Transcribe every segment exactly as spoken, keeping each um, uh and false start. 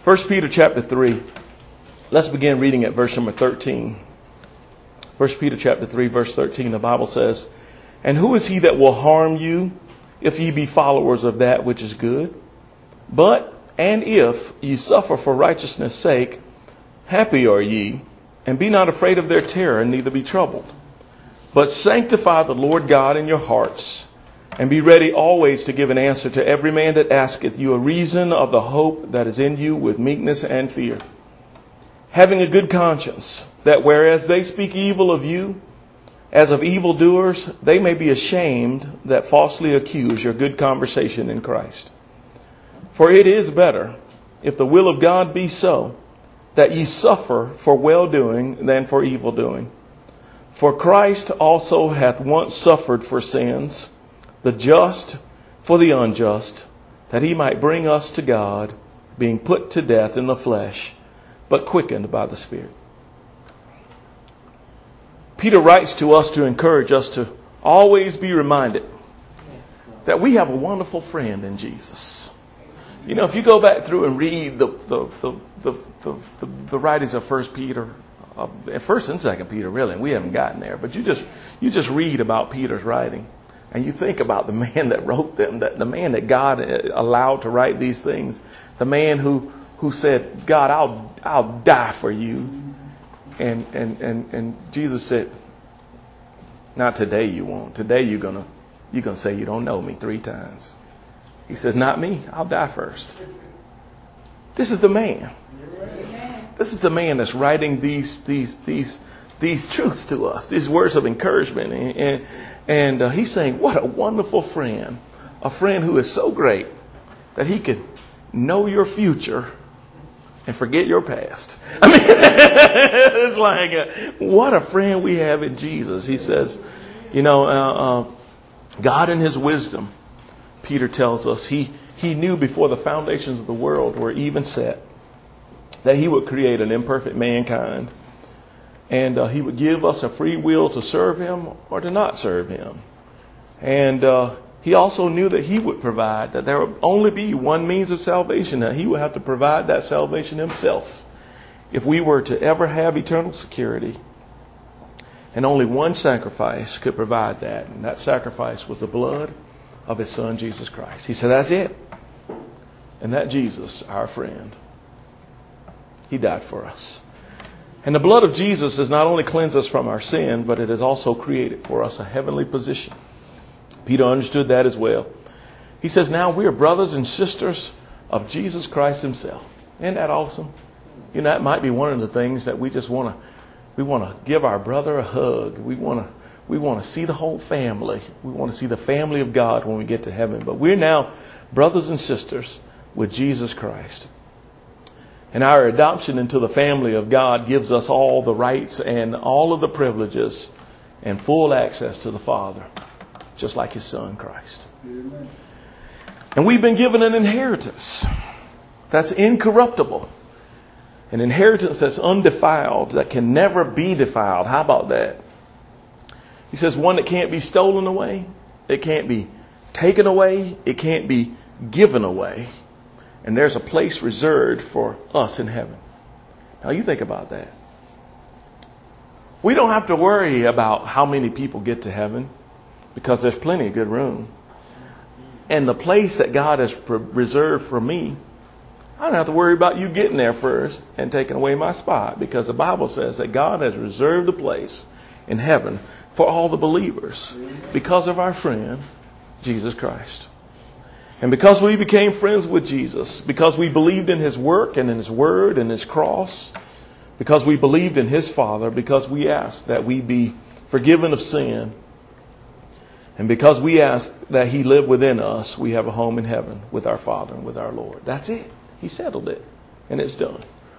First Peter chapter three. Let's begin reading at verse number thirteen. First Peter chapter three, verse thirteen, the Bible says, "And who is he that will harm you if ye be followers of that which is good? But, and if ye suffer for righteousness' sake, happy are ye, and be not afraid of their terror, and neither be troubled. But sanctify the Lord God in your hearts, and be ready always to give an answer to every man that asketh you a reason of the hope that is in you with meekness and fear, having a good conscience, that whereas they speak evil of you, as of evildoers, they may be ashamed that falsely accuse your good conversation in Christ. For it is better, if the will of God be so, that ye suffer for well-doing than for evil-doing. For Christ also hath once suffered for sins, the just for the unjust, that he might bring us to God, being put to death in the flesh, but quickened by the Spirit." Peter writes to us to encourage us to always be reminded that we have a wonderful friend in Jesus. You know, if you go back through and read the the the the, the, the, the writings of First Peter, uh, First and Second Peter, really, and we haven't gotten there, but you just you just read about Peter's writing. And you think about the man that wrote them, that the man that God allowed to write these things, the man who, who said, "God, I'll I'll die for you." And and and and Jesus said, "Not today you won't. Today you're gonna you're gonna say you don't know me three times." He says, "Not me. I'll die first." This is the man. This is the man that's writing these these these these truths to us, these words of encouragement, and and, and uh, he's saying, what a wonderful friend, a friend who is so great that he can know your future and forget your past. I mean, it's like, uh, what a friend we have in Jesus. He says, you know, uh, uh, God in his wisdom, Peter tells us, he he knew before the foundations of the world were even set that he would create an imperfect mankind. And uh, he would give us a free will to serve him or to not serve him. And uh, he also knew that he would provide, that there would only be one means of salvation, that he would have to provide that salvation himself if we were to ever have eternal security. And only one sacrifice could provide that. And that sacrifice was the blood of his son, Jesus Christ. He said, that's it. And that Jesus, our friend, he died for us. And the blood of Jesus has not only cleansed us from our sin, but it has also created for us a heavenly position. Peter understood that as well. He says, now we are brothers and sisters of Jesus Christ himself. Isn't that awesome? You know, that might be one of the things that we just want to, we want to give our brother a hug. We want to, we want to see the whole family. We want to see the family of God when we get to heaven. But we're now brothers and sisters with Jesus Christ. And our adoption into the family of God gives us all the rights and all of the privileges and full access to the Father, just like his son, Christ. Amen. And we've been given an inheritance that's incorruptible, an inheritance that's undefiled, that can never be defiled. How about that? He says one that can't be stolen away, it can't be taken away, it can't be given away. And there's a place reserved for us in heaven. Now you think about that. We don't have to worry about how many people get to heaven because there's plenty of good room. And the place that God has reserved for me, I don't have to worry about you getting there first and taking away my spot, because the Bible says that God has reserved a place in heaven for all the believers because of our friend, Jesus Christ. And because we became friends with Jesus, because we believed in his work and in his word and his cross, because we believed in his Father, because we asked that we be forgiven of sin, and because we asked that he live within us, we have a home in heaven with our Father and with our Lord. That's it. He settled it. And it's done.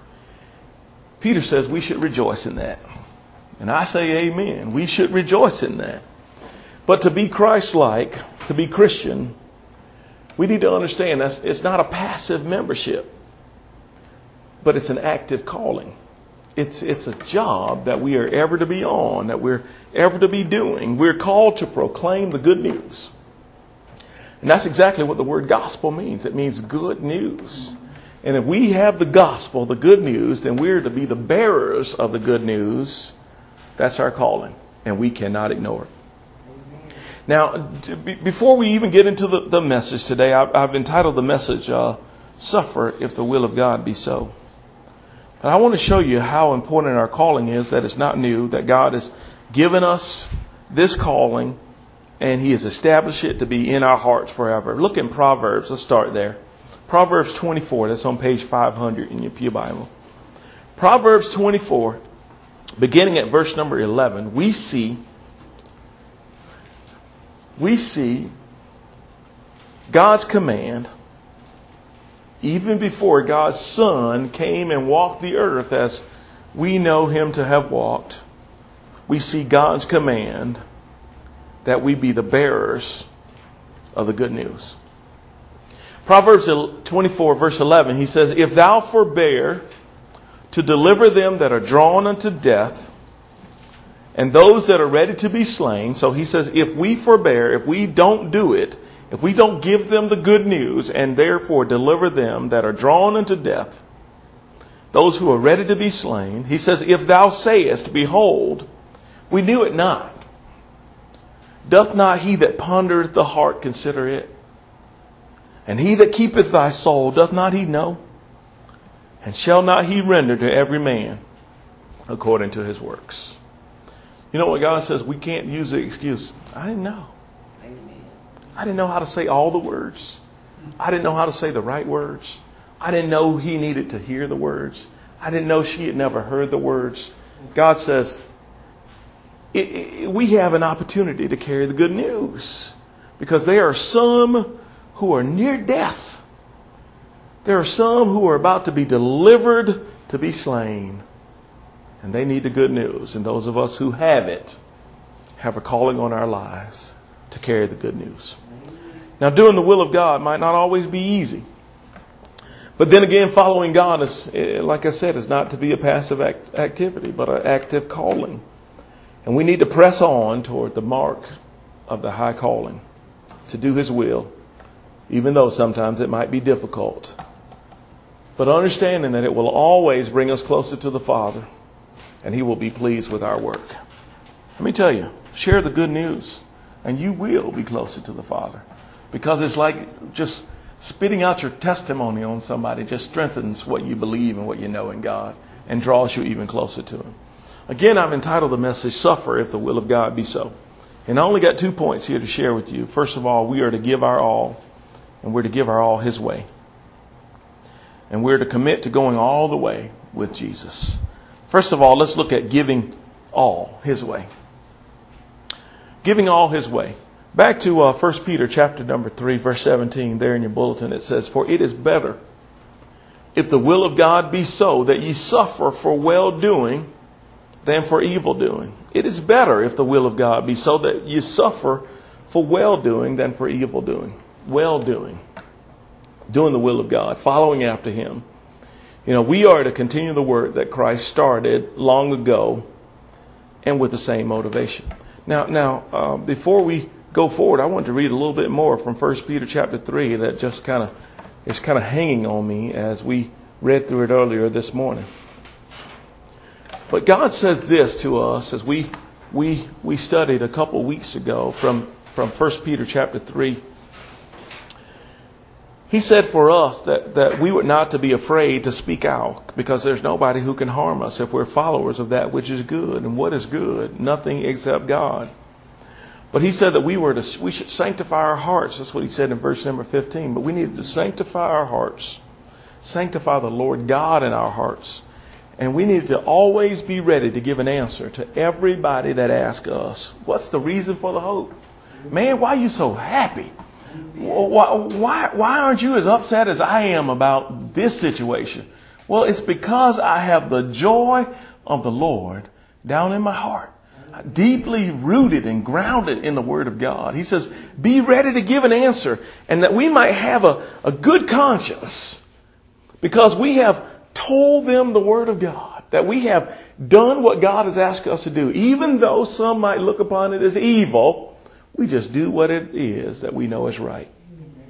Peter says we should rejoice in that. And I say amen. We should rejoice in that. But to be Christ-like, to be Christian, we need to understand that it's not a passive membership, but it's an active calling. It's it's a job that we are ever to be on, that we're ever to be doing. We're called to proclaim the good news. And that's exactly what the word gospel means. It means good news. And if we have the gospel, the good news, then we're to be the bearers of the good news. That's our calling, and we cannot ignore it. Now, before we even get into the, the message today, I've, I've entitled the message, uh, Suffer If the Will of God Be So. But I want to show you how important our calling is, that it's not new, that God has given us this calling, and He has established it to be in our hearts forever. Look in Proverbs. Let's start there. Proverbs twenty-four. That's on page five hundred in your Pew Bible. Proverbs twenty-four, beginning at verse number eleven, we see We see God's command, even before God's Son came and walked the earth as we know Him to have walked. We see God's command that we be the bearers of the good news. Proverbs twenty-four, verse eleven, he says, If thou forbear to deliver them that are drawn unto death, and those that are ready to be slain. So he says, if we forbear, if we don't do it, if we don't give them the good news and therefore deliver them that are drawn unto death, those who are ready to be slain, he says, if thou sayest, behold, we knew it not, doth not he that pondereth the heart consider it? And he that keepeth thy soul, doth not he know? And shall not he render to every man according to his works? You know what God says? We can't use the excuse, I didn't know. Amen. I didn't know how to say all the words. I didn't know how to say the right words. I didn't know he needed to hear the words. I didn't know she had never heard the words. God says, it, it, we have an opportunity to carry the good news, because there are some who are near death. There are some who are about to be delivered to be slain. And they need the good news. And those of us who have it have a calling on our lives to carry the good news. Now, doing the will of God might not always be easy. But then again, following God is, like I said, is not to be a passive act- activity, but an active calling. And we need to press on toward the mark of the high calling, to do His will, even though sometimes it might be difficult. But understanding that it will always bring us closer to the Father, and He will be pleased with our work. Let me tell you, share the good news, and you will be closer to the Father. Because it's like just spitting out your testimony on somebody just strengthens what you believe and what you know in God, and draws you even closer to Him. Again, I've entitled the message, Suffer If the Will of God Be So. And I only got two points here to share with you. First of all, we are to give our all, and we're to give our all His way. And we're to commit to going all the way with Jesus. First of all, let's look at giving all His way. Giving all His way. Back to uh, First Peter chapter number three, verse seventeen. There in your bulletin it says, For it is better, if the will of God be so, that ye suffer for well-doing than for evil-doing. It is better, if the will of God be so, that ye suffer for well-doing than for evil-doing. Well-doing. Doing the will of God. Following after Him. You know, we are to continue the work that Christ started long ago, and with the same motivation. Now, now, uh, before we go forward, I want to read a little bit more from First Peter chapter three that just kind of is kind of hanging on me as we read through it earlier this morning. But God says this to us as we we we studied a couple of weeks ago from from First Peter chapter three. He said for us that, that we were not to be afraid to speak out, because there's nobody who can harm us if we're followers of that which is good. And what is good? Nothing except God. But He said that we were to we should sanctify our hearts. That's what He said in verse number fifteen. But we needed to sanctify our hearts. Sanctify the Lord God in our hearts. And we needed to always be ready to give an answer to everybody that asks us, what's the reason for the hope? Man, why are you so happy? Why, why, why aren't you as upset as I am about this situation? Well, it's because I have the joy of the Lord down in my heart, deeply rooted and grounded in the Word of God. He says, be ready to give an answer, and that we might have a, a good conscience, because we have told them the Word of God, that we have done what God has asked us to do. Even though some might look upon it as evil, we just do what it is that we know is right.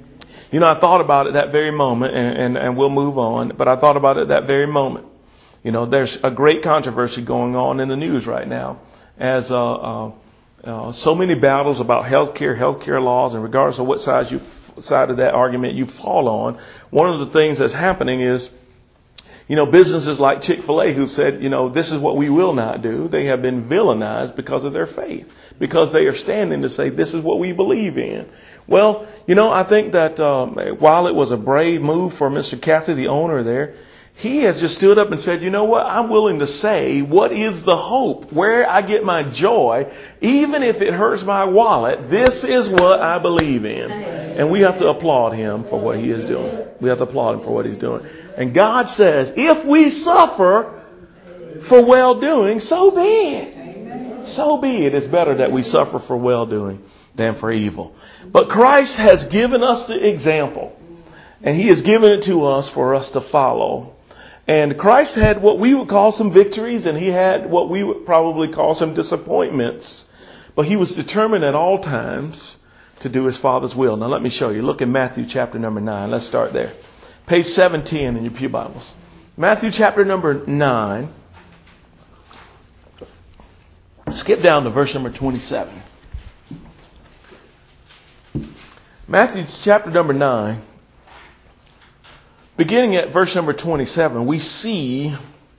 You know, I thought about it that very moment, and, and, and we'll move on, but I thought about it that very moment. You know, there's a great controversy going on in the news right now as uh, uh, uh, so many battles about healthcare, healthcare laws, and regardless of what side you side of that argument you fall on, one of the things that's happening is, you know, businesses like Chick-fil-A who've said, you know, this is what we will not do. They have been villainized because of their faith, because they are standing to say this is what we believe in. Well, you know, I think that um, while it was a brave move for Mister Cathy, the owner there, he has just stood up and said, you know what, I'm willing to say what is the hope, where I get my joy, even if it hurts my wallet. This is what I believe in. And we have to applaud him for what he is doing. We have to applaud him for what he's doing. And God says, if we suffer for well-doing, so be it. So be it. It's better that we suffer for well-doing than for evil. But Christ has given us the example, and he has given it to us for us to follow. And Christ had what we would call some victories, and he had what we would probably call some disappointments. But he was determined at all times to do his Father's will. Now let me show you. Look in Matthew chapter number nine. Let's start there. Page seven ten in your pew Bibles. Matthew chapter number nine. Skip down to verse number twenty-seven. Matthew chapter number nine. Beginning at verse number twenty-seven, we see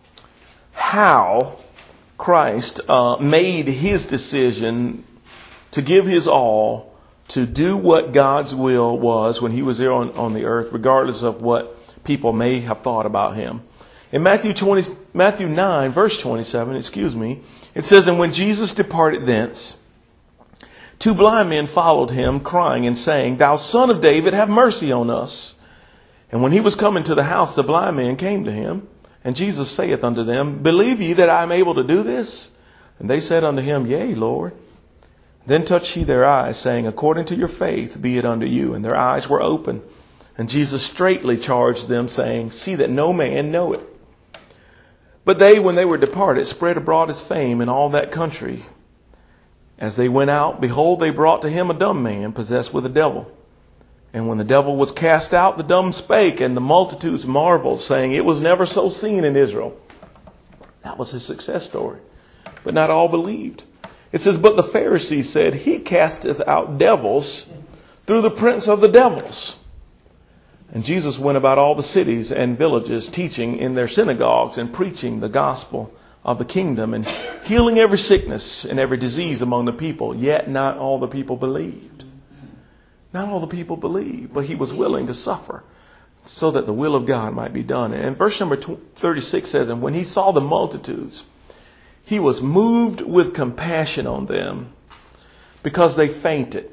how Christ uh, made his decision to give his all to do what God's will was when he was there on, on the earth, regardless of what people may have thought about him. In Matthew twenty, Matthew nine, verse twenty-seven, excuse me, it says, and when Jesus departed thence, two blind men followed him, crying and saying, Thou Son of David, have mercy on us. And when he was coming to the house, the blind men came to him. And Jesus saith unto them, Believe ye that I am able to do this? And they said unto him, Yea, Lord. Then touched he their eyes, saying, According to your faith be it unto you. And their eyes were open. And Jesus straitly charged them, saying, See that no man know it. But they, when they were departed, spread abroad his fame in all that country. As they went out, behold, they brought to him a dumb man, possessed with a devil. And when the devil was cast out, the dumb spake, and the multitudes marveled, saying, It was never so seen in Israel. That was his success story. But not all believed. It says, But the Pharisees said, He casteth out devils through the prince of the devils. And Jesus went about all the cities and villages, teaching in their synagogues and preaching the gospel of the kingdom and healing every sickness and every disease among the people. Yet not all the people believed. Not all the people believed, but he was willing to suffer so that the will of God might be done. And verse number thirty-six says, And when he saw the multitudes, he was moved with compassion on them because they fainted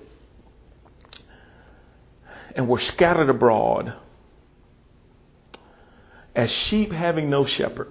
and were scattered abroad as sheep having no shepherd.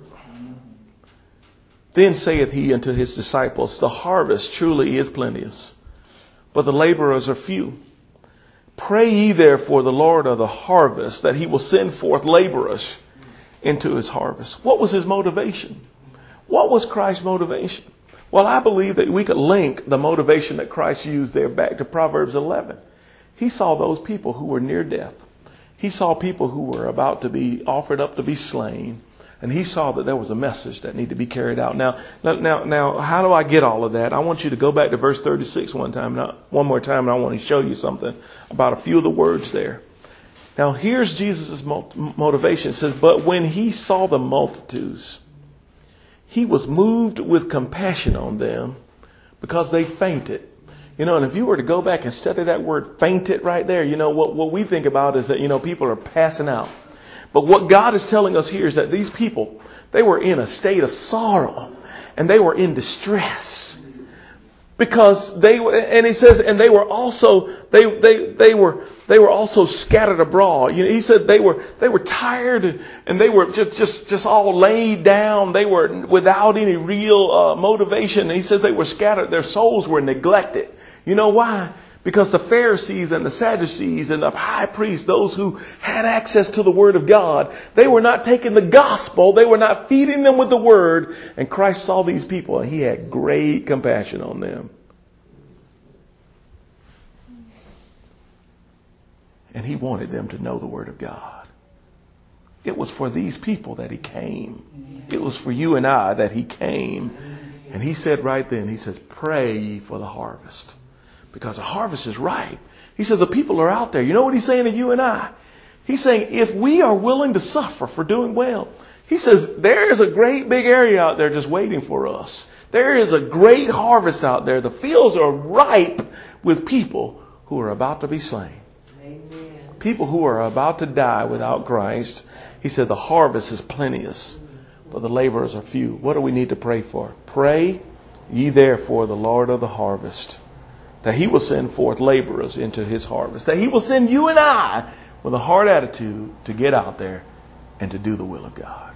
Then saith he unto his disciples, The harvest truly is plenteous, but the laborers are few. Pray ye therefore the Lord of the harvest that he will send forth laborers into his harvest. What was his motivation? What was Christ's motivation? Well, I believe that we could link the motivation that Christ used there back to Proverbs eleven. He saw those people who were near death. He saw people who were about to be offered up to be slain. And he saw that there was a message that needed to be carried out. Now, now, now, how do I get all of that? I want you to go back to verse thirty-six one time, now, one more time, and I want to show you something about a few of the words there. Now, here's Jesus' motivation. It says, But when he saw the multitudes, he was moved with compassion on them because they fainted. You know, and if you were to go back and study that word fainted right there, you know, what, what we think about is that, you know, people are passing out. But what God is telling us here is that these people, they were in a state of sorrow and they were in distress because they, and he says, and they were also, they, they, they were, they were also scattered abroad. You know, he said they were, they were tired and they were just, just, just all laid down. They were without any real uh, motivation. And he said they were scattered. Their souls were neglected. You know why? Because the Pharisees and the Sadducees and the high priests, those who had access to the Word of God, they were not taking the gospel. They were not feeding them with the Word. And Christ saw these people and he had great compassion on them. And he wanted them to know the Word of God. It was for these people that he came. It was for you and I that he came. And he said right then, he says, pray ye for the harvest. Because the harvest is ripe. He says the people are out there. You know what he's saying to you and I? He's saying if we are willing to suffer for doing well, he says there is a great big area out there just waiting for us. There is a great harvest out there. The fields are ripe with people who are about to be slain. Amen. People who are about to die without Christ. He said the harvest is plenteous, but the laborers are few. What do we need to pray for? Pray ye therefore the Lord of the harvest, that he will send forth laborers into his harvest, that he will send you and I with a hard attitude to get out there and to do the will of God.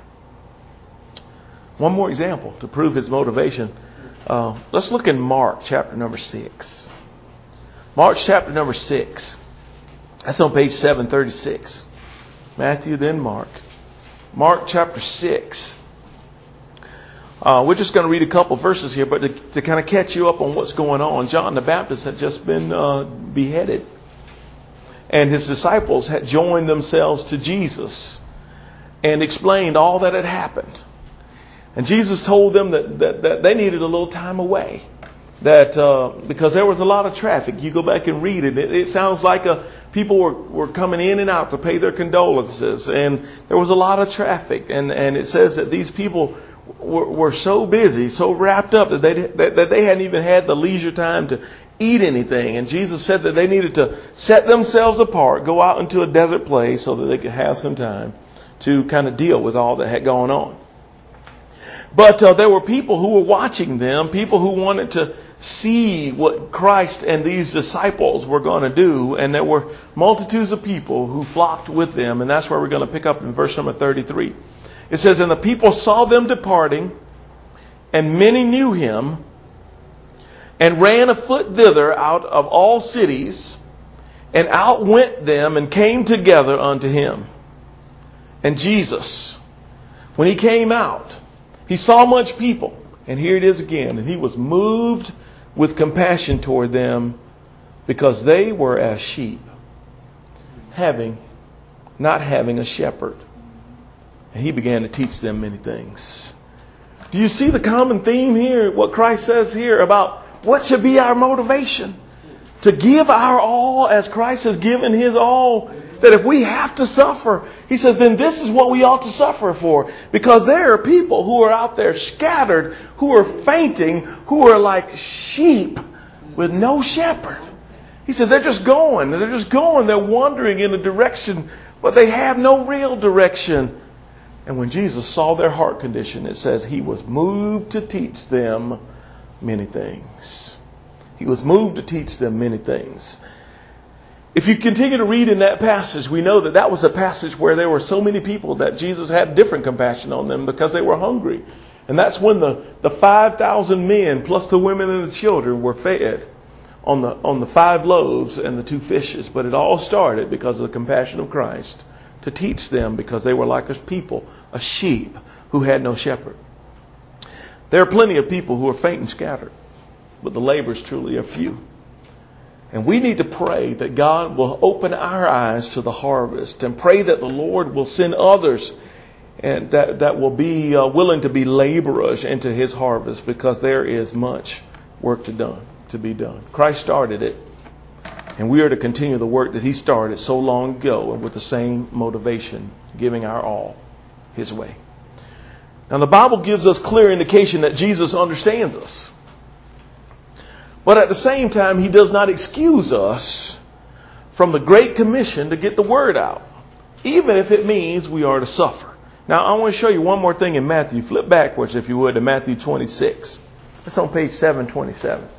One more example to prove his motivation. Uh, let's look in Mark chapter number six. Mark chapter number six. That's on page seven thirty-six. Matthew, then Mark. Mark chapter six. Uh, we're just going to read a couple verses here, but to, to kind of catch you up on what's going on. John the Baptist had just been uh, beheaded. And his disciples had joined themselves to Jesus and explained all that had happened. And Jesus told them that, that, that they needed a little time away. That uh, because there was a lot of traffic. You go back and read it. It, it sounds like a, people were, were coming in and out to pay their condolences. And there was a lot of traffic. And, and it says that these people were, were so busy, so wrapped up that they, that, that they hadn't even had the leisure time to eat anything. And Jesus said that they needed to set themselves apart, go out into a desert place so that they could have some time to kind of deal with all that had gone on. But uh, there were people who were watching them, people who wanted to see what Christ and these disciples were going to do. And there were multitudes of people who flocked with them. And that's where we're going to pick up in verse number thirty-three. It says, and the people saw them departing, and many knew him, and ran afoot thither out of all cities, and outwent them, and came together unto him. And Jesus, when he came out, he saw much people, and here it is again, and he was moved with compassion toward them, because they were as sheep, having, not having a shepherd. And he began to teach them many things. Do you see the common theme here? What Christ says here about what should be our motivation? To give our all as Christ has given his all. That if we have to suffer, he says, then this is what we ought to suffer for. Because there are people who are out there scattered, who are fainting, who are like sheep with no shepherd. He said they're just going. They're just going. They're wandering in a direction, but they have no real direction. And when Jesus saw their heart condition, it says he was moved to teach them many things. He was moved to teach them many things. If you continue to read in that passage, we know that that was a passage where there were so many people that Jesus had different compassion on them because they were hungry. And that's when the, the five thousand men plus the women and the children were fed on the, on the five loaves and the two fishes. But it all started because of the compassion of Christ to teach them, because they were like a people, a sheep who had no shepherd. There are plenty of people who are faint and scattered, but the laborers truly are few. And we need to pray that God will open our eyes to the harvest, and pray that the Lord will send others and that, that will be uh, willing to be laborers into his harvest, because there is much work to done to be done. Christ started it, and we are to continue the work that he started so long ago, and with the same motivation, giving our all his way. Now the Bible gives us clear indication that Jesus understands us. But at the same time, he does not excuse us from the Great Commission to get the word out, even if it means we are to suffer. Now, I want to show you one more thing in Matthew. Flip backwards, if you would, to Matthew twenty-six. That's on page seven twenty-seven.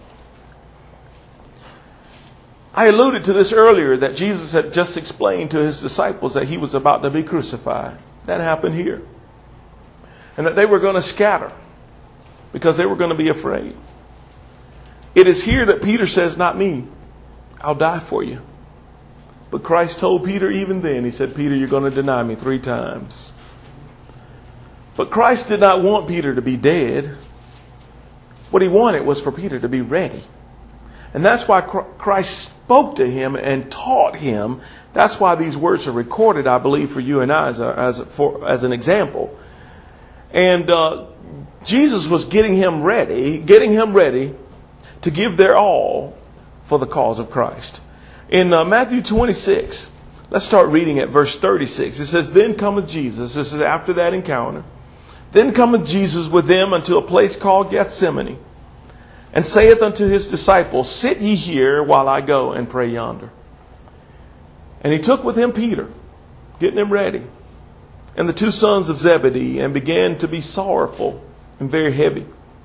I alluded to this earlier, that Jesus had just explained to his disciples that he was about to be crucified. That happened here. And that they were going to scatter because they were going to be afraid. It is here that Peter says, not me, I'll die for you. But Christ told Peter even then, he said, Peter, you're going to deny me three times. But Christ did not want Peter to be dead. What he wanted was for Peter to be ready. And that's why Christ spoke to him and taught him. That's why these words are recorded, I believe, for you and I as, a, as, a, for, as an example. And uh, Jesus was getting him ready, getting him ready to give their all for the cause of Christ. In uh, Matthew twenty-six, let's start reading at verse thirty-six. It says, Then cometh Jesus, this is after that encounter, Then cometh Jesus with them unto a place called Gethsemane, and saith unto his disciples, Sit ye here while I go and pray yonder. And he took with him Peter, getting him ready, and the two sons of Zebedee, and began to be sorrowful and very heavy.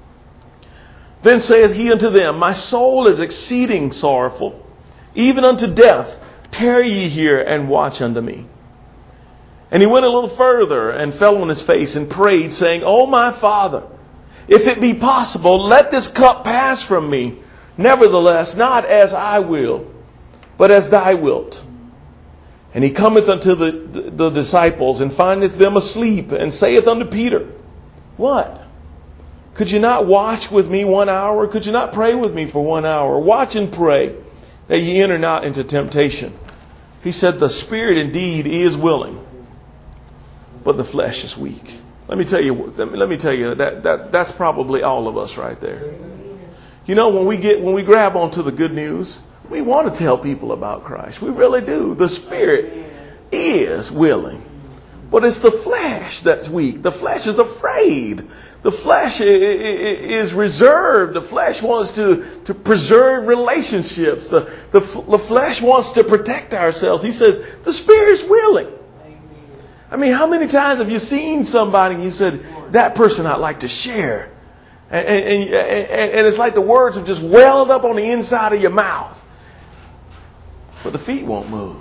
Then saith he unto them, My soul is exceeding sorrowful, even unto death. Tarry ye here and watch unto me. And he went a little further and fell on his face and prayed, saying, O my Father, if it be possible, let this cup pass from me. Nevertheless, not as I will, but as thy wilt. And he cometh unto the, the, the disciples, and findeth them asleep, and saith unto Peter, What? Could you not watch with me one hour? Could you not pray with me for one hour? Watch and pray, that ye enter not into temptation. He said, The spirit indeed is willing, but the flesh is weak. Let me tell you, let me tell you that, that that's probably all of us right there. You know, when we get, when we grab onto the good news, we want to tell people about Christ. We really do. The spirit is willing, but it's the flesh that's weak. The flesh is afraid. The flesh is reserved. The flesh wants to, to preserve relationships. The, the, the flesh wants to protect ourselves. He says, the spirit's willing. I mean, how many times have you seen somebody and you said, that person I'd like to share? And, and, and, and it's like the words have just welled up on the inside of your mouth. But the feet won't move.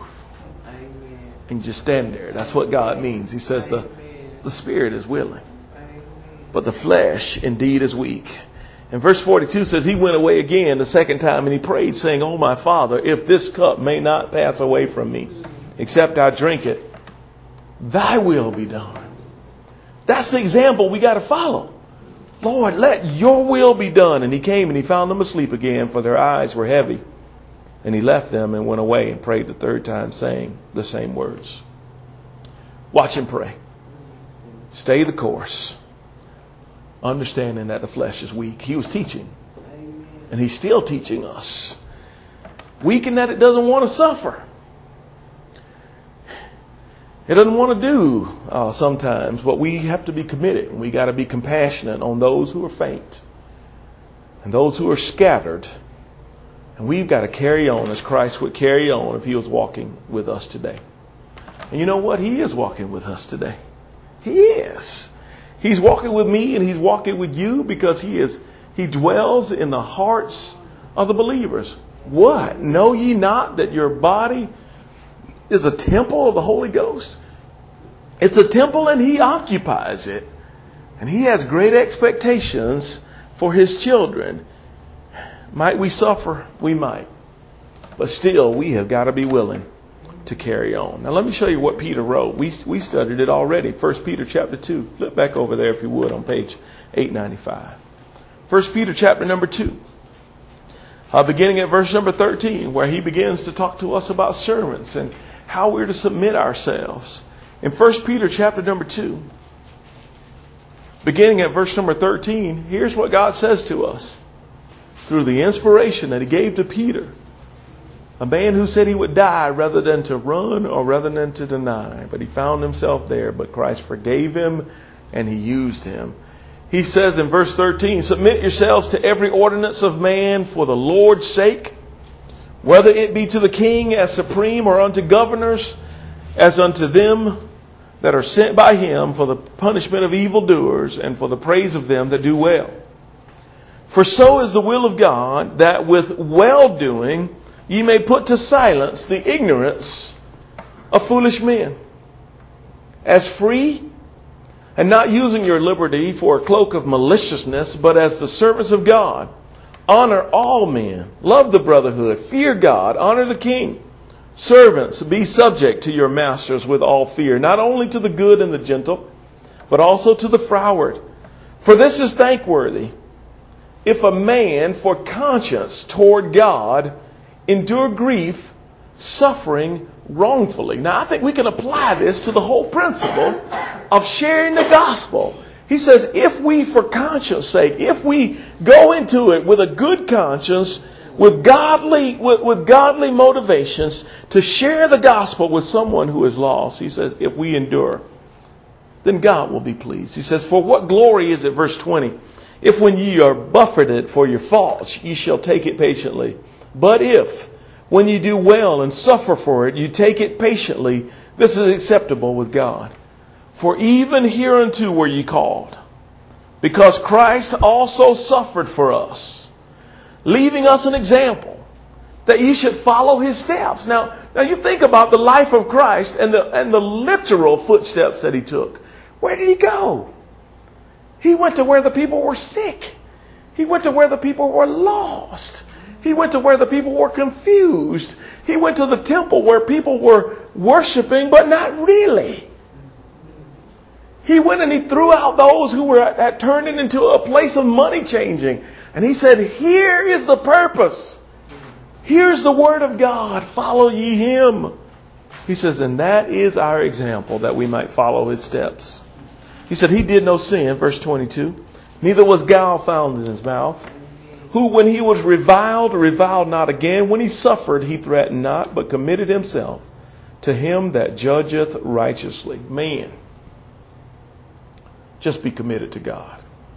And you just stand there. That's what God means. He says the, the spirit is willing, but the flesh indeed is weak. And verse forty-two says, He went away again the second time, and he prayed, saying, O my Father, if this cup may not pass away from me, except I drink it, thy will be done. That's the example we got to follow. Lord, let your will be done. And he came and he found them asleep again, for their eyes were heavy. And he left them and went away and prayed the third time, saying the same words. Watch and pray. Stay the course. Understanding that the flesh is weak. He was teaching. And he's still teaching us. Weak in that it doesn't want to suffer. It doesn't want to do uh, sometimes, but we have to be committed. And we got to be compassionate on those who are faint and those who are scattered. And we've got to carry on as Christ would carry on if he was walking with us today. And you know what? He is walking with us today. He is. He's walking with me and he's walking with you because he is. He dwells in the hearts of the believers. What? Know ye not that your body is a temple of the Holy Ghost? It's a temple and he occupies it. And he has great expectations for his children. Might we suffer? We might. But still, we have got to be willing to carry on. Now, let me show you what Peter wrote. We we studied it already. First Peter chapter two. Flip back over there if you would on page eight ninety-five. First Peter chapter number two. Uh, beginning at verse number thirteen, where he begins to talk to us about servants and how we're to submit ourselves. In First Peter chapter number two, beginning at verse number thirteen, here's what God says to us. Through the inspiration that he gave to Peter, a man who said he would die rather than to run or rather than to deny. But he found himself there, but Christ forgave him and he used him. He says in verse thirteen, Submit yourselves to every ordinance of man for the Lord's sake, whether it be to the king as supreme or unto governors as unto them that are sent by him for the punishment of evildoers and for the praise of them that do well. For so is the will of God, that with well-doing ye may put to silence the ignorance of foolish men. As free, and not using your liberty for a cloak of maliciousness, but as the servants of God, honor all men, love the brotherhood, fear God, honor the king. Servants, be subject to your masters with all fear, not only to the good and the gentle, but also to the froward. For this is thankworthy. if a man for conscience toward God endure grief, suffering wrongfully. Now, I think we can apply this to the whole principle of sharing the gospel. He says, if we, for conscience sake, if we go into it with a good conscience, with godly, with, with godly motivations to share the gospel with someone who is lost, he says, if we endure, then God will be pleased. He says, for what glory is it, verse twenty, if when ye are buffeted for your faults, ye shall take it patiently. But if, when you do well and suffer for it, you take it patiently, this is acceptable with God. For even hereunto were ye called, because Christ also suffered for us, leaving us an example that ye should follow his steps. Now, now you think about the life of Christ and the, and the literal footsteps that he took. Where did he go? He went to where the people were sick. He went to where the people were lost. He went to where the people were confused. He went to the temple where people were worshiping, but not really. He went and he threw out those who were at, at turning into a place of money changing. And he said, here is the purpose. Here's the word of God. Follow ye him. He says, and that is our example, that we might follow his steps. He said, he did no sin, verse twenty-two. Neither was guile found in his mouth. Who, when he was reviled, reviled not again. When he suffered, he threatened not, but committed himself to him that judgeth righteously. Man, just be committed to God.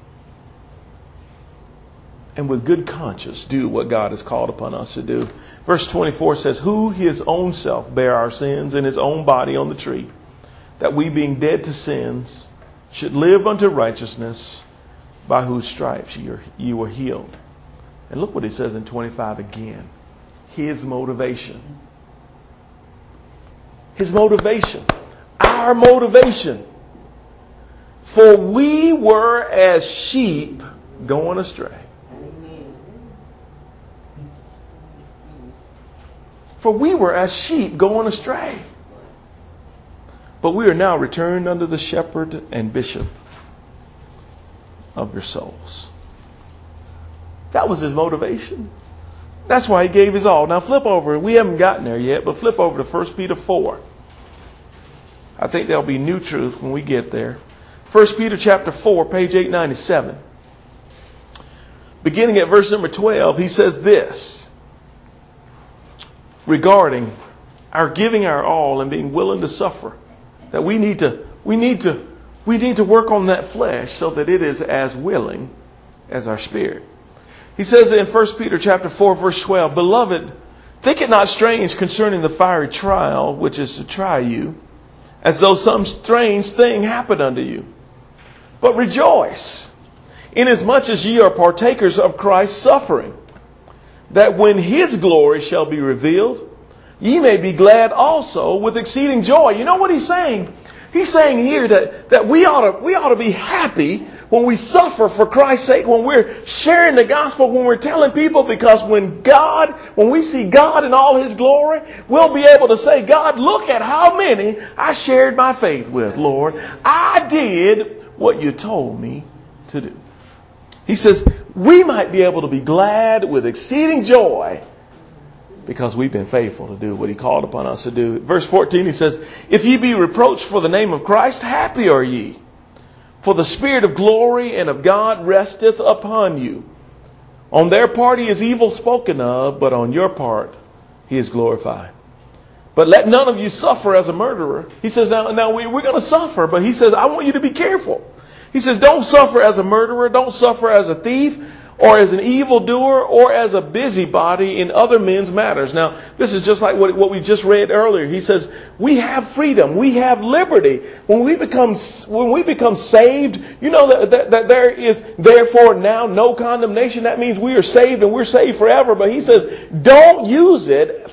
And with good conscience, do what God has called upon us to do. Verse twenty-four says, who his own self bare our sins in his own body on the tree, that we being dead to sins should live unto righteousness, by whose stripes you were healed. And look what he says in twenty-five again. His motivation. His motivation. Our motivation. For we were as sheep going astray. For we were as sheep going astray. But we are now returned unto the shepherd and bishop of your souls. That was his motivation. That's why he gave his all. Now flip over. We haven't gotten there yet, but flip over to First Peter four. I think there'll be new truth when we get there. First Peter chapter four, page eight ninety-seven. Beginning at verse number twelve, he says this regarding our giving our all and being willing to suffer. That we need to, we need to, we need to work on that flesh so that it is as willing as our spirit. He says in First Peter chapter four, verse twelve, beloved, think it not strange concerning the fiery trial which is to try you, as though some strange thing happened unto you. But rejoice, inasmuch as ye are partakers of Christ's suffering, that when his glory shall be revealed, ye may be glad also with exceeding joy. You know what he's saying? He's saying here that, that we ought to, we ought to be happy when we suffer for Christ's sake, when we're sharing the gospel, when we're telling people, because when God, when we see God in all his glory, we'll be able to say, God, look at how many I shared my faith with, Lord. I did what you told me to do. He says, we might be able to be glad with exceeding joy because we've been faithful to do what he called upon us to do. Verse fourteen, he says, if ye be reproached for the name of Christ, happy are ye. For the Spirit of glory and of God resteth upon you. On their part he is evil spoken of, but on your part he is glorified. But let none of you suffer as a murderer. He says, now, now we, we're going to suffer, but he says, I want you to be careful. He says, don't suffer as a murderer, don't suffer as a thief, or as an evildoer, or as a busybody in other men's matters. Now, this is just like what, what we just read earlier. He says, we have freedom, we have liberty. When we become when we become saved, you know that, that, that there is therefore now no condemnation. That means we are saved and we're saved forever. But he says, don't use it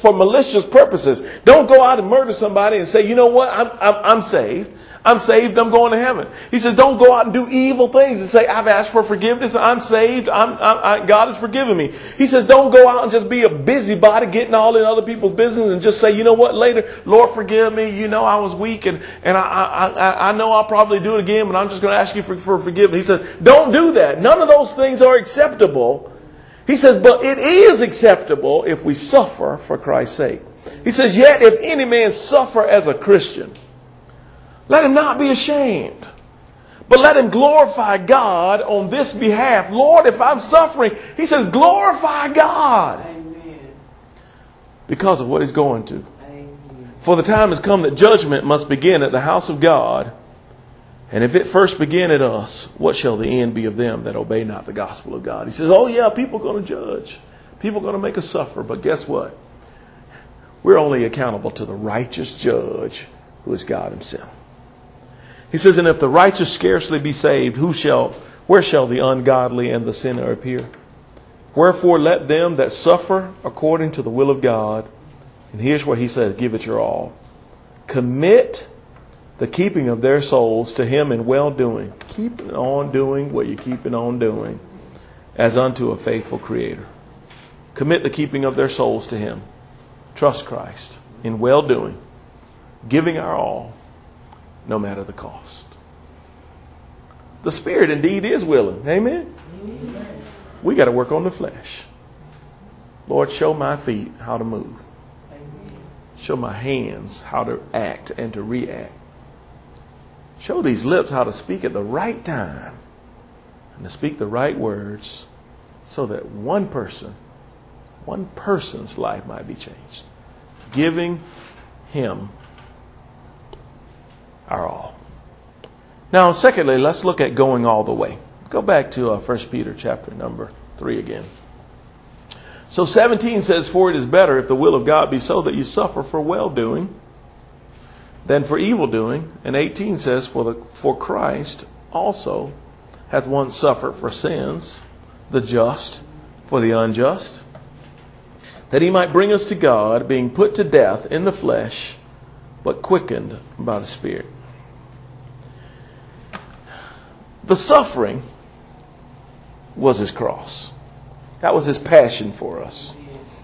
for malicious purposes. Don't go out and murder somebody and say, you know what, I'm, I'm, I'm saved. I'm saved. I'm going to heaven. He says, don't go out and do evil things and say, I've asked for forgiveness. I'm saved. I'm, I'm, I, God has forgiven me. He says, don't go out and just be a busybody getting all in other people's business and just say, you know what, later, Lord, forgive me. You know, I was weak and, and I, I, I, I know I'll probably do it again, but I'm just going to ask you for, for forgiveness. He says, don't do that. None of those things are acceptable. He says, but it is acceptable if we suffer for Christ's sake. He says, yet if any man suffer as a Christian, let him not be ashamed, but let him glorify God on this behalf. Lord, if I'm suffering, he says, glorify God. Amen. Because of what he's going to. Amen. For the time has come that judgment must begin at the house of God. And if it first begin at us, what shall the end be of them that obey not the gospel of God? He says, oh yeah, people are going to judge. People are going to make us suffer. But guess what? We're only accountable to the righteous judge, who is God himself. He says, and if the righteous scarcely be saved, who shall, where shall the ungodly and the sinner appear? Wherefore let them that suffer according to the will of God, and here's where he says, give it your all. Commit the keeping of their souls to him in well-doing. Keep on doing what you're keeping on doing as unto a faithful Creator. Commit the keeping of their souls to him. Trust Christ in well-doing, giving our all, no matter the cost. The Spirit indeed is willing. Amen? Amen. We got to work on the flesh. Lord, show my feet how to move. Amen. Show my hands how to act and to react. Show these lips how to speak at the right time and to speak the right words so that one person, one person's life might be changed. Giving him our all. Now, secondly, let's look at going all the way. Go back to uh, First Peter chapter number three again. So seventeen says, for it is better if the will of God be so that you suffer for well-doing than for evil-doing. And eighteen says, for the for Christ also hath once suffered for sins, the just for the unjust, that he might bring us to God, being put to death in the flesh, but quickened by the Spirit. The suffering was his cross. That was his passion for us.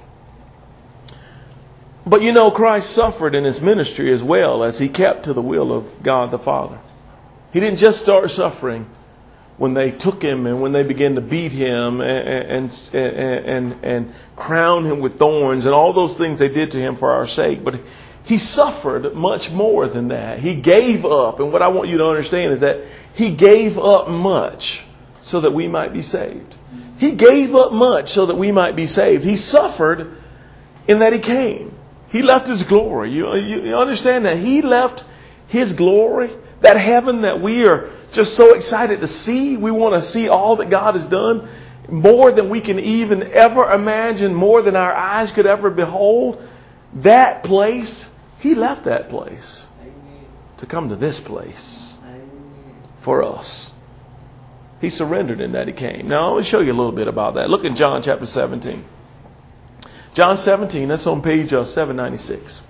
But you know, Christ suffered in his ministry as well as he kept to the will of God the Father. He didn't just start suffering when they took him and when they began to beat him and, and, and, and, and crown him with thorns and all those things they did to him for our sake. But he suffered much more than that. He gave up. And what I want you to understand is that he gave up much so that we might be saved. He gave up much so that we might be saved. He suffered in that he came. He left his glory. You, you, you understand that? He left his glory, that heaven that we are just so excited to see. We want to see all that God has done, more than we can even ever imagine, more than our eyes could ever behold. That place, he left that place Amen. To come to this place Amen. For us. He surrendered in that he came. Now, let me show you a little bit about that. Look in John chapter seventeen. John seventeen, that's on page uh, seven ninety-six.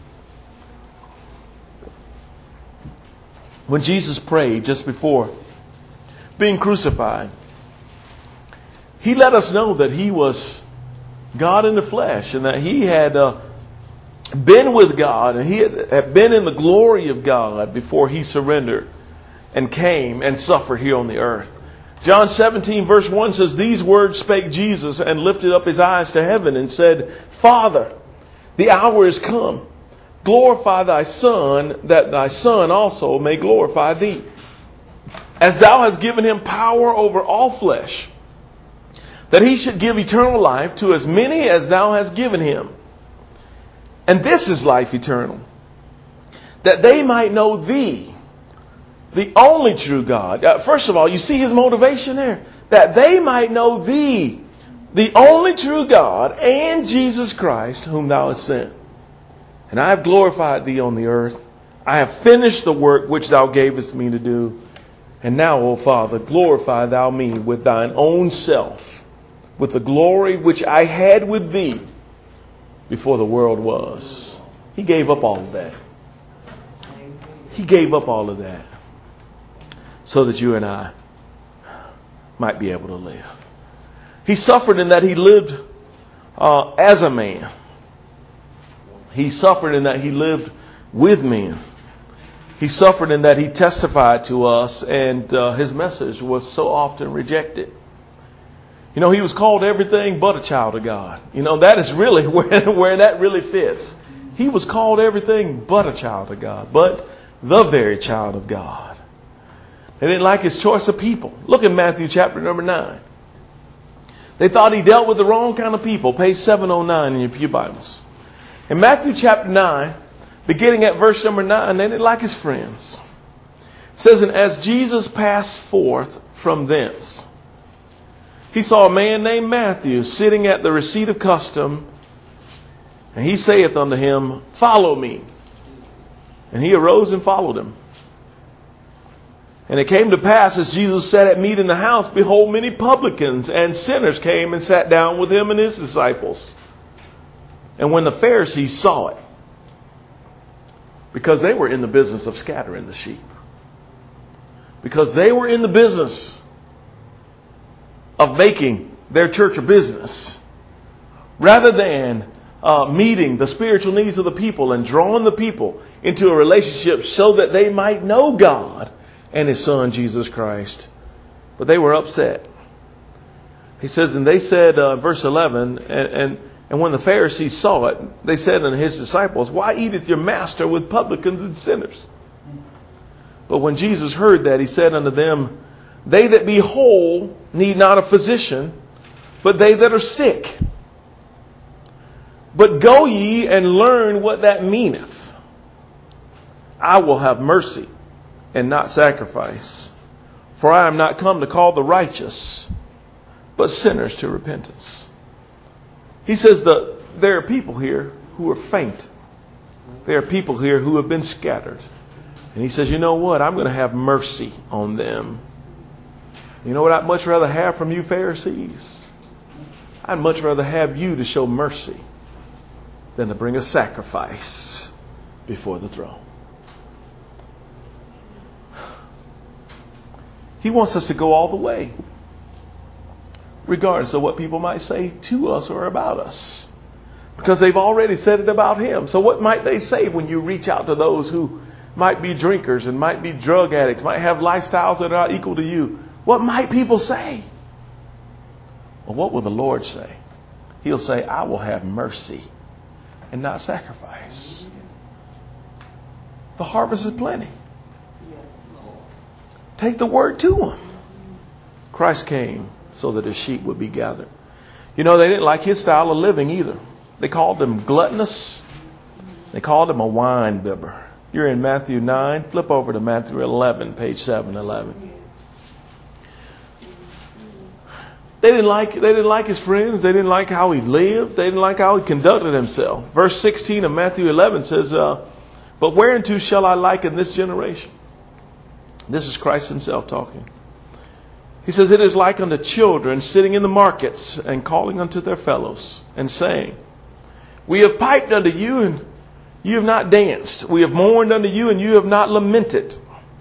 When Jesus prayed just before being crucified, he let us know that he was God in the flesh and that he had uh, been with God and he had been in the glory of God before he surrendered and came and suffered here on the earth. John seventeen verse one says, these words spake Jesus and lifted up his eyes to heaven and said, Father, the hour is come. Glorify thy Son, that thy Son also may glorify thee. As thou hast given him power over all flesh, that he should give eternal life to as many as thou hast given him. And this is life eternal, that they might know thee, the only true God. Uh, first of all, you see his motivation there. That they might know thee, the only true God, and Jesus Christ, whom thou hast sent. And I have glorified thee on the earth. I have finished the work which thou gavest me to do. And now, O Father, glorify thou me with thine own self, with the glory which I had with thee before the world was. He gave up all of that. He gave up all of that so that you and I might be able to live. He suffered in that he lived uh, as a man. He suffered in that he lived with men. He suffered in that he testified to us, and uh, his message was so often rejected. You know, he was called everything but a child of God. You know, that is really where, where that really fits. He was called everything but a child of God, but the very child of God. They didn't like his choice of people. Look at Matthew chapter number nine. They thought he dealt with the wrong kind of people. Page seven oh nine in your Pew Bibles. In Matthew chapter nine, beginning at verse number nine, they didn't like his friends. It says, and as Jesus passed forth from thence, he saw a man named Matthew sitting at the receipt of custom, and he saith unto him, follow me. And he arose and followed him. And it came to pass, as Jesus sat at meat in the house, behold, many publicans and sinners came and sat down with him and his disciples. And when the Pharisees saw it, because they were in the business of scattering the sheep, because they were in the business of making their church a business, rather than uh, meeting the spiritual needs of the people and drawing the people into a relationship so that they might know God and his son, Jesus Christ. But they were upset. He says, and they said, uh, verse eleven, and, and, and when the Pharisees saw it, they said unto his disciples, why eateth your master with publicans and sinners? But when Jesus heard that, he said unto them, they that be whole need not a physician, but they that are sick. But go ye and learn what that meaneth. I will have mercy and not sacrifice. For I am not come to call the righteous, but sinners to repentance. He says that there are people here who are faint. There are people here who have been scattered. And he says, you know what? I'm going to have mercy on them. You know what I'd much rather have from you, Pharisees? I'd much rather have you to show mercy than to bring a sacrifice before the throne. He wants us to go all the way, regardless of what people might say to us or about us, because they've already said it about him. So what might they say when you reach out to those who might be drinkers and might be drug addicts, might have lifestyles that are not equal to you? What might people say? Well, what will the Lord say? He'll say, I will have mercy and not sacrifice. The harvest is plenty. Take the word to him. Christ came so that his sheep would be gathered. You know, they didn't like his style of living either. They called him gluttonous. They called him a wine bibber. You're in Matthew nine. Flip over to Matthew eleven, page seven eleven. They didn't like, they didn't like his friends. They didn't like how he lived. They didn't like how he conducted himself. Verse sixteen of Matthew eleven says, uh, but whereunto shall I liken this generation? This is Christ himself talking. He says, it is like unto children sitting in the markets and calling unto their fellows and saying, we have piped unto you and you have not danced. We have mourned unto you and you have not lamented.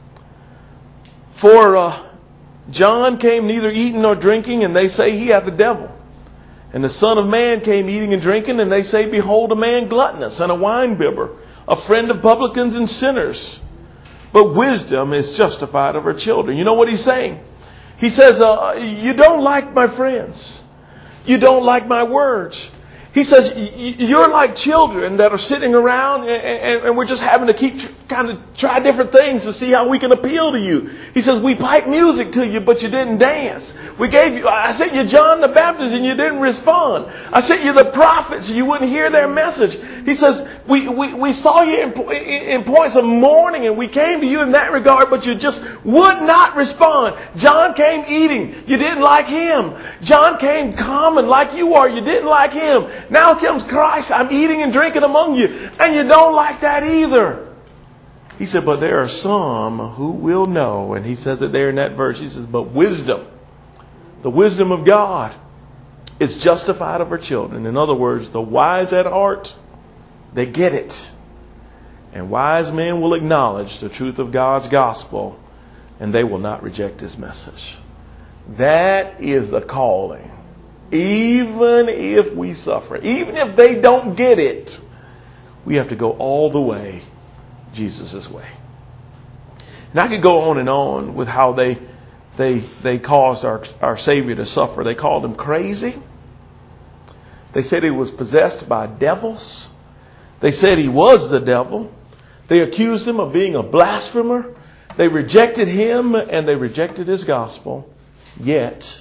For uh, John came neither eating nor drinking, and they say he hath the devil. And the Son of Man came eating and drinking, and they say, behold, a man gluttonous and a winebibber, a friend of publicans and sinners. But wisdom is justified of her children. You know what he's saying? He says, uh, you don't like my friends. You don't like my words. He says, you're like children that are sitting around and, and, and we're just having to keep tr- kind of try different things to see how we can appeal to you. He says, we piped music to you, but you didn't dance. We gave you, I sent you John the Baptist and you didn't respond. I sent you the prophets and you wouldn't hear their message. He says, we, we, we saw you in, in points of mourning and we came to you in that regard, but you just would not respond. John came eating. You didn't like him. John came common like you are. You didn't like him. Now comes Christ. I'm eating and drinking among you. And you don't like that either. He said, but there are some who will know. And he says it there in that verse. He says, but wisdom, the wisdom of God, is justified of her children. In other words, the wise at heart, they get it. And wise men will acknowledge the truth of God's gospel, and they will not reject his message. That is the calling. Even if we suffer, even if they don't get it, we have to go all the way Jesus' way. And I could go on and on with how they they they caused our, our Savior to suffer. They called him crazy. They said he was possessed by devils. They said he was the devil. They accused him of being a blasphemer. They rejected him and they rejected his gospel. Yet,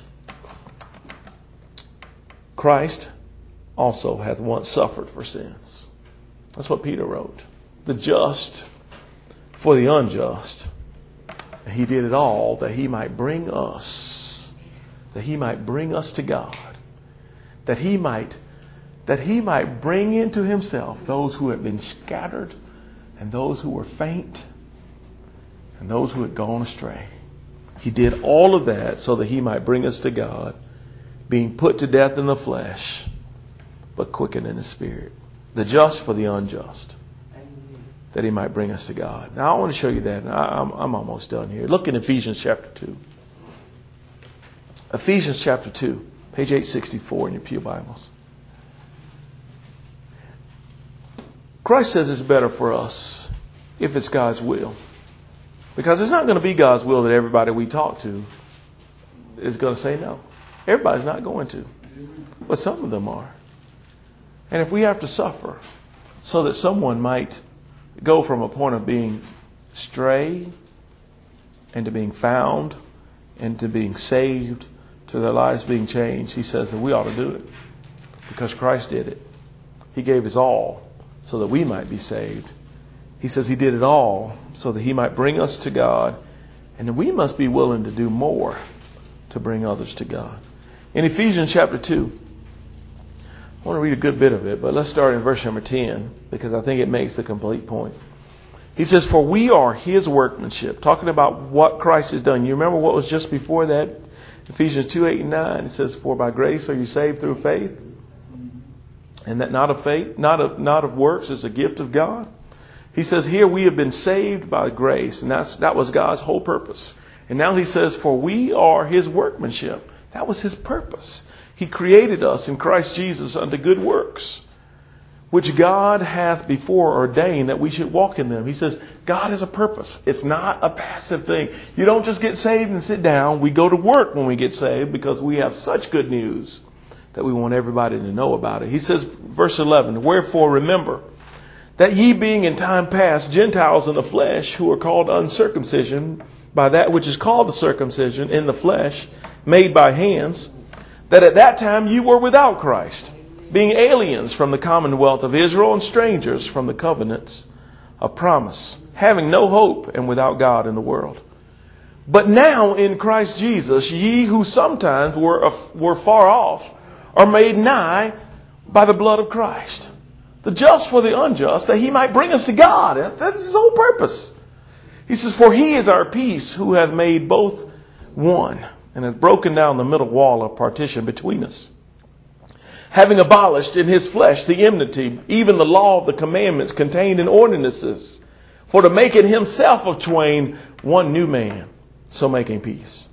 Christ also hath once suffered for sins. That's what Peter wrote. The just for the unjust. He did it all that he might bring us, that he might bring us to God, that he might, that he might bring into himself those who had been scattered and those who were faint and those who had gone astray. He did all of that so that he might bring us to God, being put to death in the flesh, but quickened in the spirit. The just for the unjust, that he might bring us to God. Now I want to show you that. I, I'm, I'm almost done here. Look in Ephesians chapter two. Ephesians chapter two, page eight sixty-four in your pew Bibles. Christ says it's better for us if it's God's will. Because it's not going to be God's will that everybody we talk to is going to say no. Everybody's not going to. But some of them are. And if we have to suffer so that someone might go from a point of being stray and to being found and to being saved to their lives being changed, he says that we ought to do it. Because Christ did it. He gave his all so that we might be saved. He says he did it all so that he might bring us to God. And we must be willing to do more to bring others to God. In Ephesians chapter two, I want to read a good bit of it, but let's start in verse number ten because I think it makes the complete point. He says, for we are his workmanship. Talking about what Christ has done. You remember what was just before that? Ephesians two, eight and nine. It says, for by grace are you saved through faith. And that not of faith, not of, not of works, is a gift of God. He says here we have been saved by grace. And that's, that was God's whole purpose. And now he says, for we are his workmanship. That was his purpose. He created us in Christ Jesus unto good works, which God hath before ordained that we should walk in them. He says, God has a purpose. It's not a passive thing. You don't just get saved and sit down. We go to work when we get saved because we have such good news that we want everybody to know about it. He says, verse eleven, wherefore remember that ye being in time past Gentiles in the flesh, who are called uncircumcision by that which is called the circumcision in the flesh, made by hands, that at that time you were without Christ, being aliens from the commonwealth of Israel and strangers from the covenants of promise, having no hope and without God in the world. But now in Christ Jesus, ye who sometimes were, were far off are made nigh by the blood of Christ. The just for the unjust, that he might bring us to God. That's his whole purpose. He says, for he is our peace, who hath made both one, and hath broken down the middle wall of partition between us, having abolished in his flesh the enmity, even the law of the commandments contained in ordinances, for to make in himself of twain one new man, so making peace,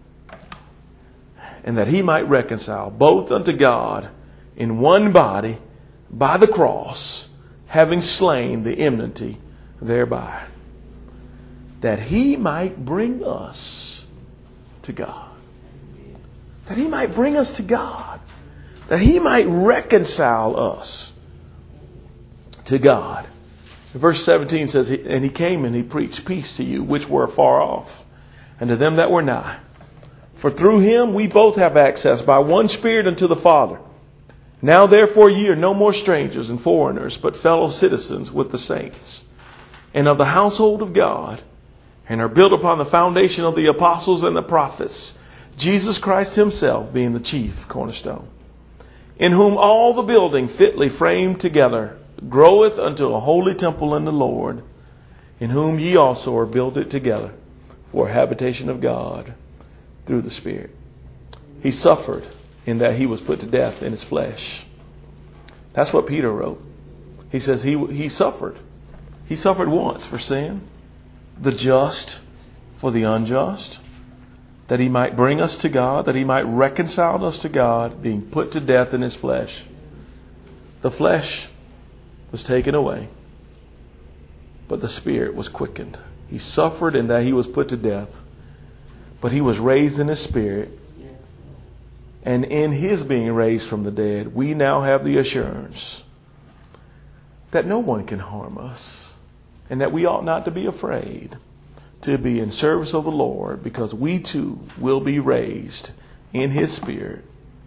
and that he might reconcile both unto God in one body by the cross, having slain the enmity thereby, that he might bring us to God. That he might bring us to God. That he might reconcile us to God. Verse seventeen says, and he came and he preached peace to you which were far off, and to them that were nigh. For through him we both have access by one Spirit unto the Father. Now therefore ye are no more strangers and foreigners, but fellow citizens with the saints, and of the household of God, and are built upon the foundation of the apostles and the prophets, Jesus Christ himself being the chief cornerstone, in whom all the building fitly framed together groweth unto a holy temple in the Lord, in whom ye also are builded together for a habitation of God through the Spirit. He suffered in that he was put to death in his flesh. That's what Peter wrote. He says he he suffered. He suffered once for sin, the just for the unjust, that he might bring us to God, that he might reconcile us to God, being put to death in his flesh. The flesh was taken away, but the spirit was quickened. He suffered in that he was put to death, but he was raised in his spirit. And in his being raised from the dead, we now have the assurance that no one can harm us, and that we ought not to be afraid to be in service of the Lord, because we too will be raised in his spirit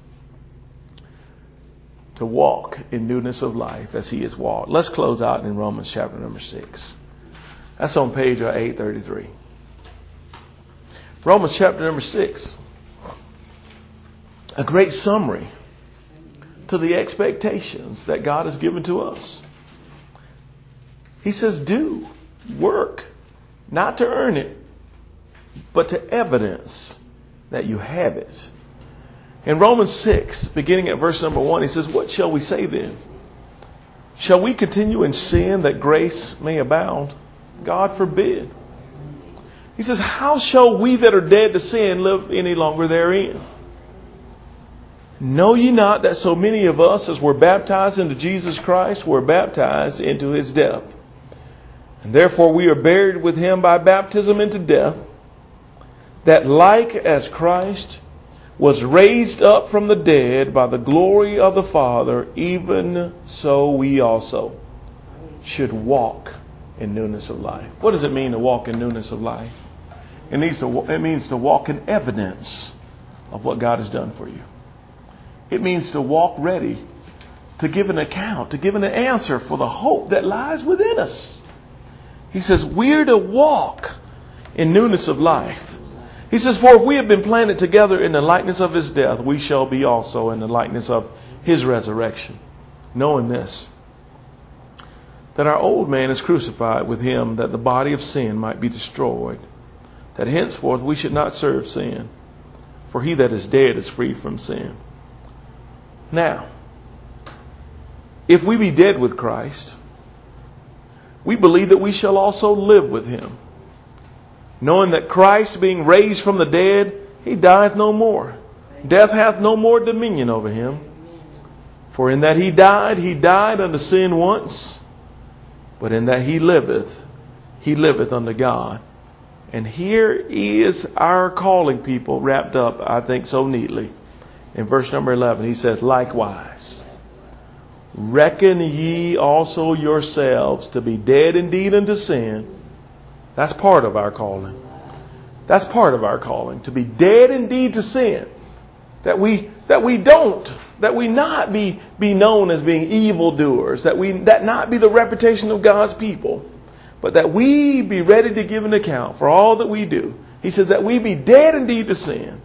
to walk in newness of life as he has walked. Let's close out in Romans chapter number six. That's on page eight thirty-three. Romans chapter number six. A great summary to the expectations that God has given to us. He says, do work, not to earn it, but to evidence that you have it. In Romans six, beginning at verse number one, he says, what shall we say then? Shall we continue in sin that grace may abound? God forbid. He says, how shall we that are dead to sin live any longer therein? Know ye not that so many of us as were baptized into Jesus Christ were baptized into his death? And therefore we are buried with him by baptism into death, that like as Christ was raised up from the dead by the glory of the Father, even so we also should walk in newness of life. What does it mean to walk in newness of life? It means to, it means to walk in evidence of what God has done for you. It means to walk ready to give an account, to give an answer for the hope that lies within us. He says we're to walk in newness of life. He says, for if we have been planted together in the likeness of his death, we shall be also in the likeness of his resurrection. Knowing this, that our old man is crucified with him, that the body of sin might be destroyed, that henceforth we should not serve sin. For he that is dead is free from sin. Now, if we be dead with Christ, we believe that we shall also live with him, knowing that Christ, being raised from the dead, he dieth no more. Death hath no more dominion over him. For in that he died, he died unto sin once, but in that he liveth, he liveth unto God. And here is our calling, people, wrapped up, I think, so neatly. In verse number eleven, he says, likewise, reckon ye also yourselves to be dead indeed unto sin. That's part of our calling. That's part of our calling, to be dead indeed to sin. That we that we don't, that we not be, be known as being evildoers, that we that not be the reputation of God's people, but that we be ready to give an account for all that we do. He said that we be dead indeed to sin.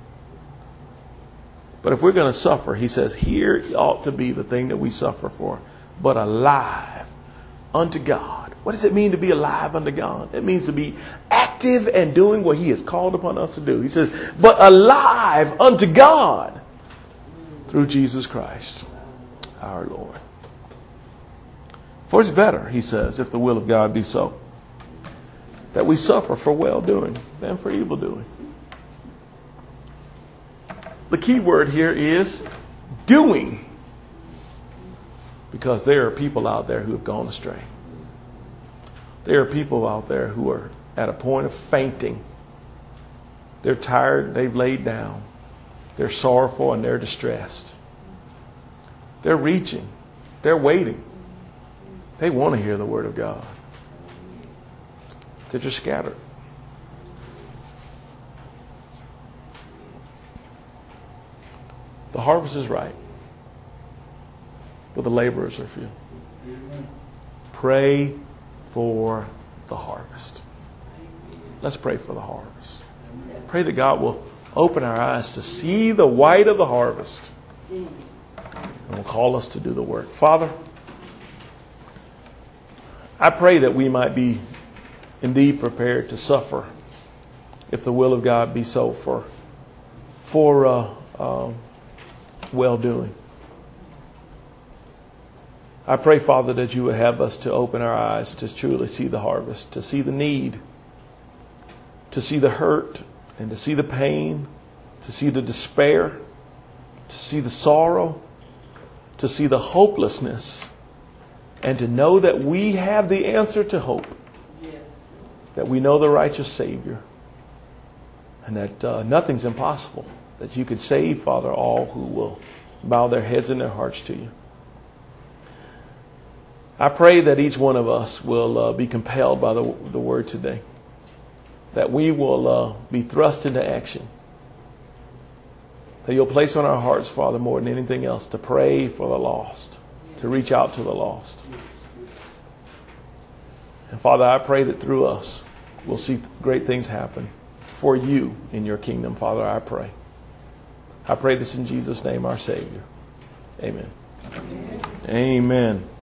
But if we're going to suffer, he says, here ought to be the thing that we suffer for, but alive unto God. What does it mean to be alive unto God? It means to be active and doing what he has called upon us to do. He says, but alive unto God through Jesus Christ, our Lord. For it's better, he says, if the will of God be so, that we suffer for well-doing than for evil-doing. The key word here is doing. Because there are people out there who have gone astray. There are people out there who are at a point of fainting. They're tired, they've laid down. They're sorrowful and they're distressed. They're reaching. They're waiting. They want to hear the word of God. They're just scattered. The harvest is ripe, but the laborers are few. Pray for the harvest. Let's pray for the harvest. Pray that God will open our eyes to see the white of the harvest and will call us to do the work. Father, I pray that we might be indeed prepared to suffer, if the will of God be so, for for uh, um, well-doing. I pray, Father, that you would have us to open our eyes to truly see the harvest, to see the need, to see the hurt, and to see the pain, to see the despair, to see the sorrow, to see the hopelessness, and to know that we have the answer to hope, that we know the righteous Savior, and that uh, nothing's impossible, that you could save, Father, all who will bow their heads and their hearts to you. I pray that each one of us will uh, be compelled by the, the word today, that we will uh, be thrust into action, that you'll place on our hearts, Father, more than anything else, to pray for the lost, to reach out to the lost. And Father, I pray that through us, we'll see great things happen for you in your kingdom. Father, I pray. I pray this in Jesus' name, our Savior. Amen. Amen. Amen.